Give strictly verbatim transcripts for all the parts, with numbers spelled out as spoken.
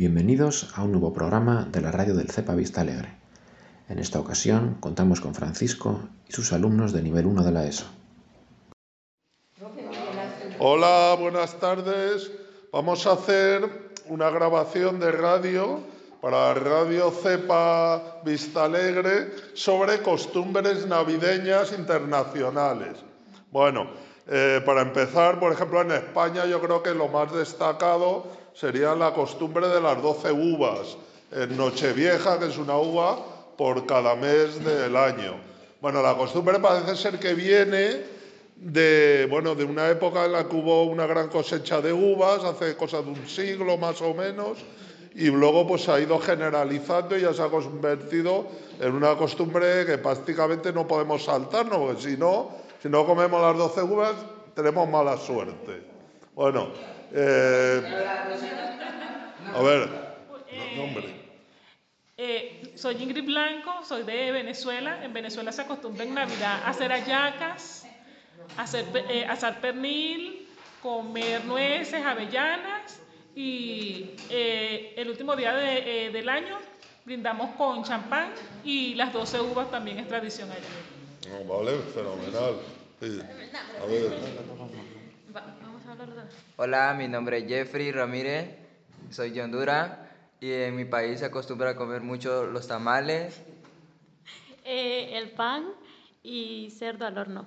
Bienvenidos a un nuevo programa de la radio del CEPA Vista Alegre. En esta ocasión contamos con Francisco y sus alumnos de nivel uno de la ESO. Hola, buenas tardes. Vamos a hacer una grabación de radio para Radio CEPA Vista Alegre sobre costumbres navideñas internacionales. Bueno, eh, para empezar, por ejemplo, en España yo creo que lo más destacado sería la costumbre de las doce uvas en Nochevieja, que es una uva por cada mes del año. Bueno, la costumbre parece ser que viene de, bueno, de una época en la que hubo una gran cosecha de uvas, hace cosa de un siglo más o menos, y luego pues ha ido generalizando y ya se ha convertido en una costumbre que prácticamente no podemos saltarnos, porque si no, si no comemos las doce uvas, tenemos mala suerte. Bueno, eh, a ver, no, hombre. Eh, soy Ingrid Blanco, soy de Venezuela. En Venezuela se acostumbra en Navidad a hacer hallacas, hacer, eh, asar pernil, comer nueces, avellanas y eh, el último día de, eh, del año brindamos con champán y las doce uvas también es tradición allá. No, vale, fenomenal. Sí. A ver. Vamos a hablar de... Hola, mi nombre es Jeffrey Ramírez, soy de Honduras y en mi país se acostumbra a comer mucho los tamales. Eh, el pan y cerdo al horno.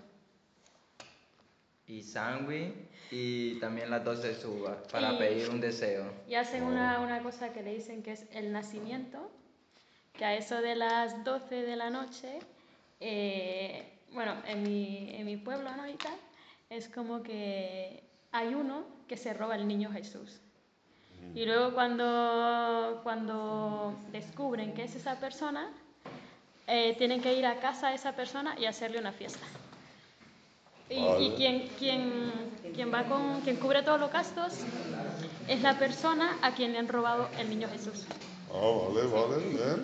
Y sándwich y también las doce uvas para y, pedir un deseo. Y hacen una, una cosa que le dicen que es el nacimiento, que a eso de las doce de la noche, eh, bueno, en mi, en mi pueblo, ¿no? Y tal, es como que hay uno que se roba el niño Jesús. Y luego cuando, cuando descubren que es esa persona, eh, tienen que ir a casa de esa persona y hacerle una fiesta. Y, vale. y quien, quien, quien, va con, quien cubre todos los gastos es la persona a quien le han robado el niño Jesús. Ah, vale, vale, bien.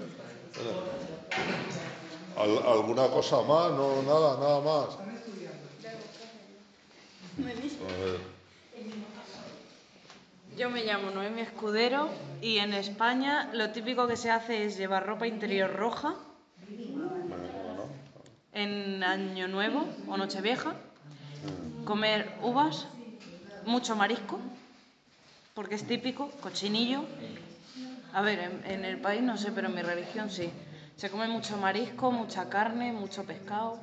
¿Al, ¿Alguna cosa más? No, nada, nada más. A ver. Yo me llamo Noemi Escudero y en España lo típico que se hace es llevar ropa interior roja en Año Nuevo o Nochevieja, comer uvas, mucho marisco, porque es típico, cochinillo. A ver, en, en el país no sé, pero en mi religión sí. Se come mucho marisco, mucha carne, mucho pescado.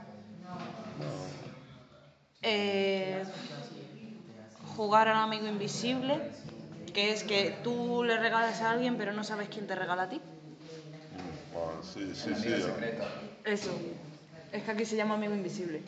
Eh, jugar al amigo invisible, que es que tú le regalas a alguien pero no sabes quién te regala a ti. Ah, sí, sí, sí. Eso. Es que aquí se llama amigo invisible.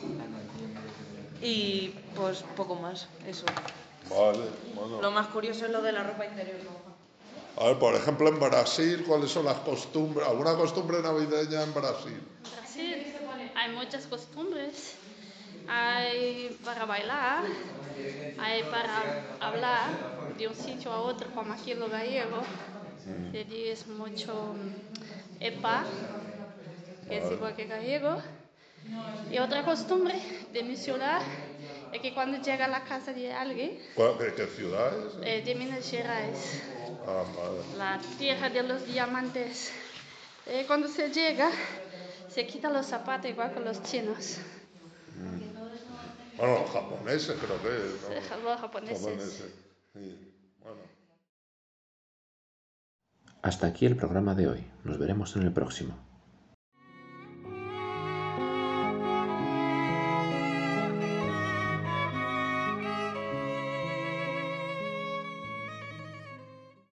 Y pues poco más, eso. Vale, bueno. Lo más curioso es lo de la ropa interior roja. A ver, por ejemplo, en Brasil, ¿cuáles son las costumbres? ¿Alguna costumbre navideña en Brasil? En Brasil hay muchas costumbres. Hay para bailar, hay para hablar de un sitio a otro, como aquí en lo gallego. Se dice mucho epa, que es igual que gallego. Y otra costumbre de mi ciudad es que cuando llega a la casa de alguien... ¿Qué, qué ciudad es? Eh, de Minas Gerais. Ah, vale. La tierra de los diamantes. Eh, cuando se llega, se quita los zapatos igual que los chinos. Mm. Bueno, los japoneses creo que es, ¿no? Sí, los japoneses. japoneses. Sí. Bueno. Hasta aquí el programa de hoy. Nos veremos en el próximo.